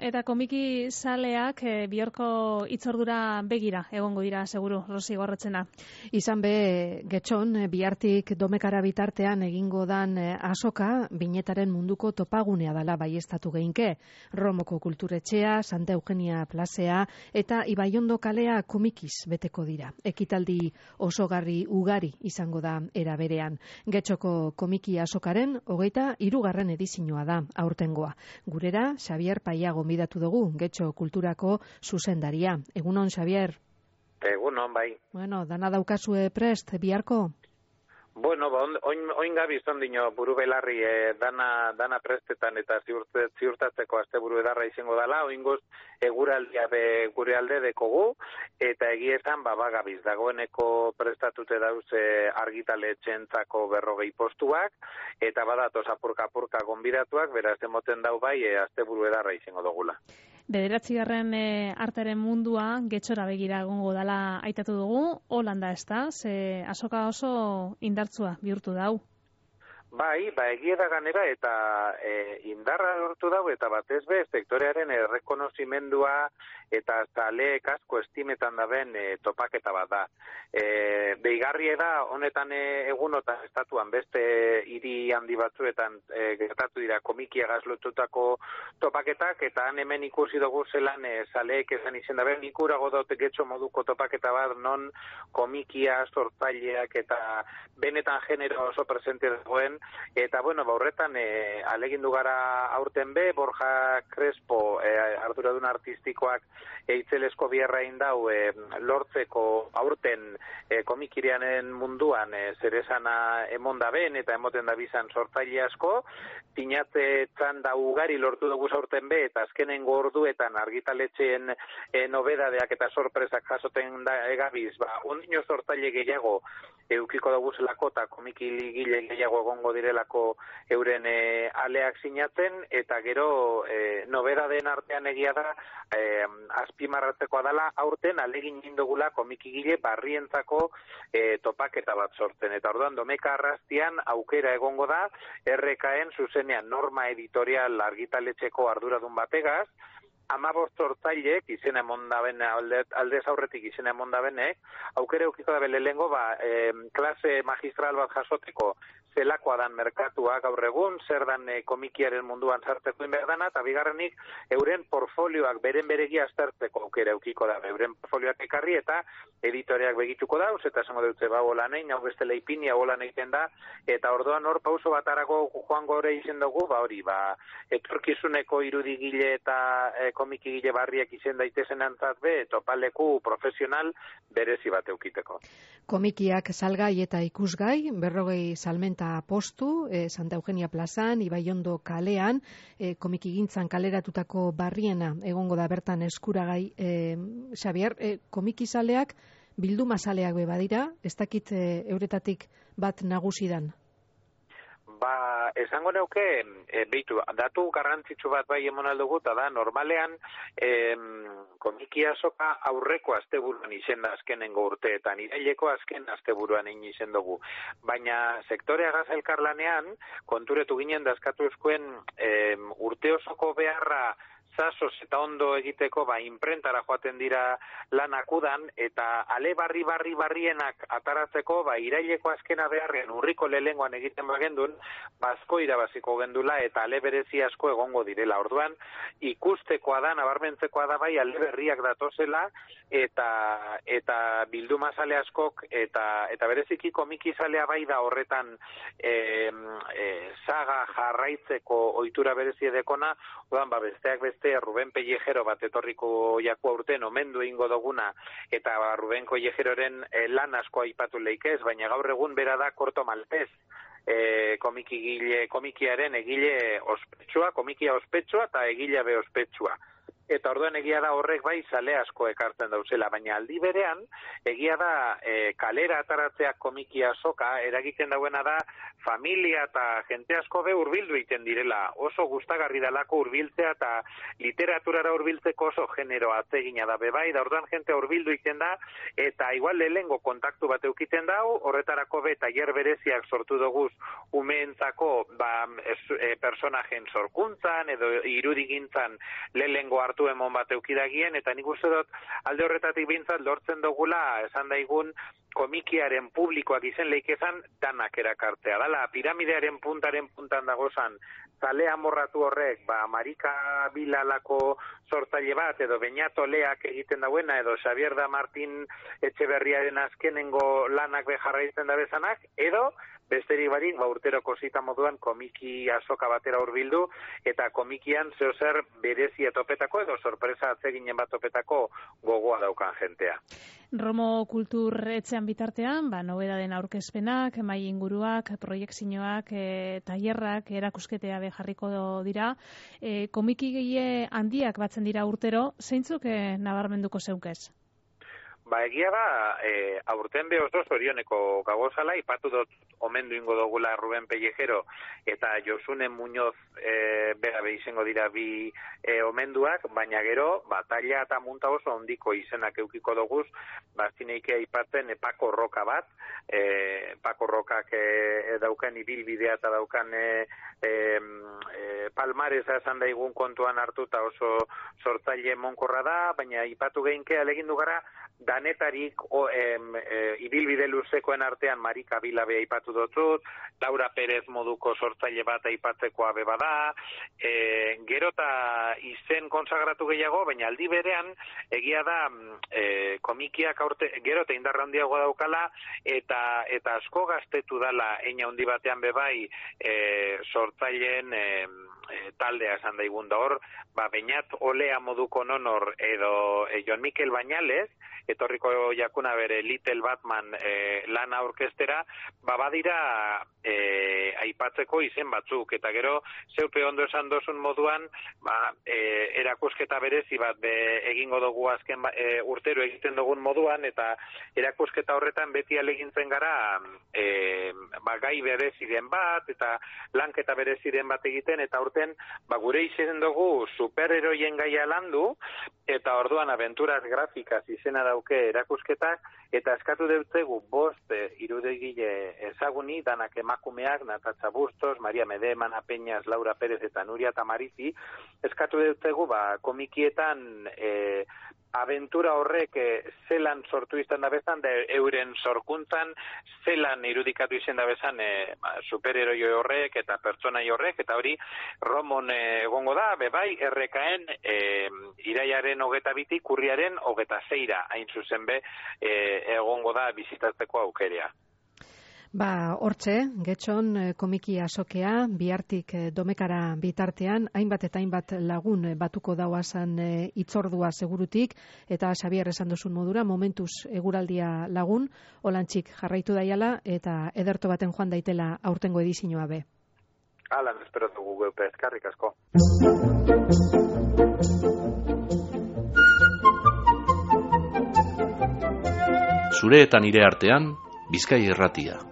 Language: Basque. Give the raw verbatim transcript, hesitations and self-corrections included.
eta komiki zaleak e, biorko itzordura begira egongo dira, seguru, Rosi Gorrotzena. Izan be, Getxon, bihartik domekara bitartean egingo dan azoka, binetaren munduko topagunea dala baiestatu geinke. Romoko kulturetxea, Santa Eugenia plazea eta Ibaiondo kalea komikiz beteko dira. Ekitaldi osogarri ugari izango da era berean. Getxoko komiki azokaren hogeita hirugarren edizioa da aurtengoa. Gurera, Xavier Paia gonbidatu dugu, Getxo kulturako zuzendaria. Egunon, Xavier? Egunon, bai. Bueno, dana daukazue prest, biharko? Bueno, ba, oin, oin gabi izan dino buru belarri eh, dana, dana prestetan eta ziurte, ziurtatzeko asteburu edarra izango dela, oingoz eguraldia be, gure alde dekogu, eta egietan ba, bagabiz, dagoeneko prestatute dauz eh, argitaletxentzako berrogei postuak, eta badatoz apurka-apurka gonbidatuak, beraz emoten dau bai eh, asteburu edarra izango dugula. Bederatzigarren e, arteren mundua Getxora begira egongo dala aitatu dugu, Holanda ez da, ze azoka oso indartzua bihurtu dau. Bai, ba egia da ganera eta e, indarra lortu dau eta batez be sektorearen errekonozimendua eta zaleek asko estimetan daben e, topaketa bat da. E, Deigarrie da honetan e, egunotan estatuan beste hiri handi batzuetan e, gertatu dira komikia gazlotutako topaketak eta han hemen ikusi dugu zelan e, zaleek esan izen daben ikurago daute Getxo moduko topaketa bat non komikia sortzaileak eta benetan genero oso presente dagoen. Eta, bueno, baurretan, e, alegindu gara aurten be, Borja Crespo, e, arduradun artistikoak, eitzelesko biherra indau, e, lortzeko aurten e, komikirianen munduan e, zeresana emonda ben, eta emoten da bizan sortzaile asko, tinatze txanda ugari lortu dugu aurten be, eta azkenengo orduetan argitaletxeen e, nobedadeak eta sorpresak jasoten da egabiz, ba, ondino sortzaile gehiago, eukiko dugu zelako eta komikigile gehiago egongo direlako euren e, aleak sinatzen, eta gero e, nobedadeen artean egia da e, azpimarratzekoa dela aurten alegin indugula komikigile barrientzako e, topaketa bat sortzen. Eta orduan domeka arrastian aukera egongo da erre ka-en zuzenean norma editorial argitaletxeko arduradun bategaz, hamabost sortzaileek izena emondaben alde, aldez aurretik izena emondabenek, aukera eukiko da belelengo ba, e, klase magistral bat jasoteko zelakoa dan merkatua gaur egun, zer dan e, komikiaren munduan sartzeko inberdana, eta bigarrenik euren portfolioak beren beregia aztertzeko aukera eukiko da, euren portfolioak ekarri eta editoreak begituko dauz, eta esango dutze ba holanein, hau beste leipini, hau holan egiten da, eta orduan hor pauso bat arago joan gore izen dugu, ba hori, ba, etorkizuneko irudigile eta e, komikigile barriak izen daitezen antzat be, topaleku profesional berezi bat eukiteko. Komikiak salgai eta ikusgai, berrogei salmenta postu, e, Santa Eugenia plazan, Ibaiondo kalean, e, komikigintzan kaleratutako barriena egongo da bertan eskuragai. E, Xavier, e, komikizaleak bildumazaleak be badira, ez dakit e, euretatik bat nagusidan? Ba, esango neuke, e, beitu, datu garrantzitsu bat bai emon aldugu, eta da, normalean, e, komiki azoka aurreko asteburuan izen da azkenengo urteetan, iraileko azken asteburuan egin izen dugu. Baina sektorea gaz elkarlanean, konturetu ginen dazkatu eskuen e, urte osoko beharra zazoz eta ondo egiteko ba inprentara joaten dira lanak udan eta ale barri barri barrienak ataratzeko ba iraileko azkena beharrean urriko lehengoan egiten bagendun bazko irabaziko gendula eta ale berezi asko egongo direla. Orduan ikustekoa da, nabarmentzekoa da bai ale berriak datozela eta eta bildumazale askok eta eta bereziki komikizalea bai da horretan e, e, saga jarraitzeko ohitura berezi edekona, orduan ba besteak beste Ruben Pellejero bat etorriko jaku aurten omendu eingo duguna eta ba, Ruben Pellejeroren eh, lan asko aipatu leikez, baina gaur egun bera da Korto Maltez, eh, komikigile, komikiaren egile ospetsua, komikia ospetsua eta egile be ospetsua. eta orduan egia da horrek bai zale asko ekartzen dauzela, baina aldi berean, egia da e, kalera ataratzea komiki azoka, eragiten dauena da familia eta jente asko be hurbildu egiten direla, oso gustagarri dalako hurbiltzea eta literaturara hurbiltzeko oso genero atzegina da bebai, da orduan jente hurbildu egiten da, eta igual lehengo kontaktu bat eukiten dau, horretarako be tailer bereziak sortu doguz umeentzako ba, e, personajen sorkuntzan edo irudigintzan lehengo hartu emon bat eukidagien, eta nik uste dut alde horretatik bintzat lortzen dugula esan daigun komikiaren publikoak izen leikezan danak erakartzea. Dala, piramidearen puntaren puntan dagozan, zale amorratu horrek, ba, Marika Bilalako sortzaile bat, edo Beñato Leak egiten dauena, edo Xavier da Martin Etxeberriaren azkenengo lanak bejarraitzen da bezanak, edo besterik barik, ba, urteroko zita moduan komiki azoka batera hurbildu, eta komikian zeozer berezi etopetako edo sorpresa atzeginen bat topetako gogoa daukan jentea. Romo Kultur etxean bitartean, ba, nobedaden aurkezpenak, mai inguruak, proiektzioak, e, tailerrak, erakusketea bejarriko dira. E, komiki gehi handiak batzen dira urtero, zeintzuk e, nabarmenduko zeukez? Ba, egia da, e, aurten be oso zorioneko gagozala, ipatu dut omendu ingo dugula Ruben Pellejero eta Josune Muñoz e, bera be izango dira bi e, omenduak, baina gero, ba, taila eta munta oso ondiko izenak eukiko doguz, ba, zineike aipatzen e, Pako Roka bat, e, Pako Rokak e, daukan ibilbidea eta daukan e, e, e, palmareza esan daigun kontuan hartu eta oso sortzaile monkorra da, baina ipatu geinke alegindu gara, danetarik o, em, e, ibilbide luzekoen artean Marika Bilabe aipatu dutut, Laura Perez moduko sortzaile bat aipatzekoa beba da, e, gero eta izen konsagratu gehiago, baina aldi berean egia da e, komikiak aurte, gero eta indarra handiago daukala, eta eta asko gaztetu dala eina handi batean bebai e, sortzaileen e, E, taldea esan daigun da hor, ba, Beñat Olea moduko nonor edo e, Jon Mikel Bañales, etorriko jakuna bere Little Batman e, lana orkestera, ba, badira e, aipatzeko izen batzuk, eta gero zeupe ondo esan dozun moduan, ba, e, erakusketa berezi bat be, egingo dugu azken ba, e, urtero egiten dugun moduan, eta erakusketa horretan beti alegintzen gara e, ba, gai bereziren bat, eta lanketa bereziren bat egiten, eta urte ba, gure izen dugu superheroien gaia landu, eta orduan aventuras grafikaz izena dauke erakusketak, eta eskatu deutzegu bost e, irudegile ezaguni, danak emakumeak, Natatxa Bustos, Maria Medema, Ana Peñas, Laura Pérez eta Nuria Tamarizi, eskatu deutzegu ba, komikietan e, aventura horrek e, zelan sortu izan da bezan, da euren sorkuntzan, zelan irudikatu izan da bezan e, ba, superheroi horrek eta pertsonai horrek, eta hori Romon e, egongo da, bebai, errekaen e, iraiaren hogeta bitik, urriaren hogeta zeira, hain zuzen be, e, egongo da bizitatzeko aukerea. Ba, hortxe, Getxon komiki azokea, bihartik domekara bitartean, hainbat eta hainbat lagun batuko dauazan itzordua segurutik, eta Xabier esan duzun modura, momentuz eguraldia lagun, holantxik jarraitu daiala, eta ederto baten joan daitela aurtengo edizioa be. Alan, espero dugu geupe, eskarrik asko. Zure eta nire artean, Bizkai Irratia.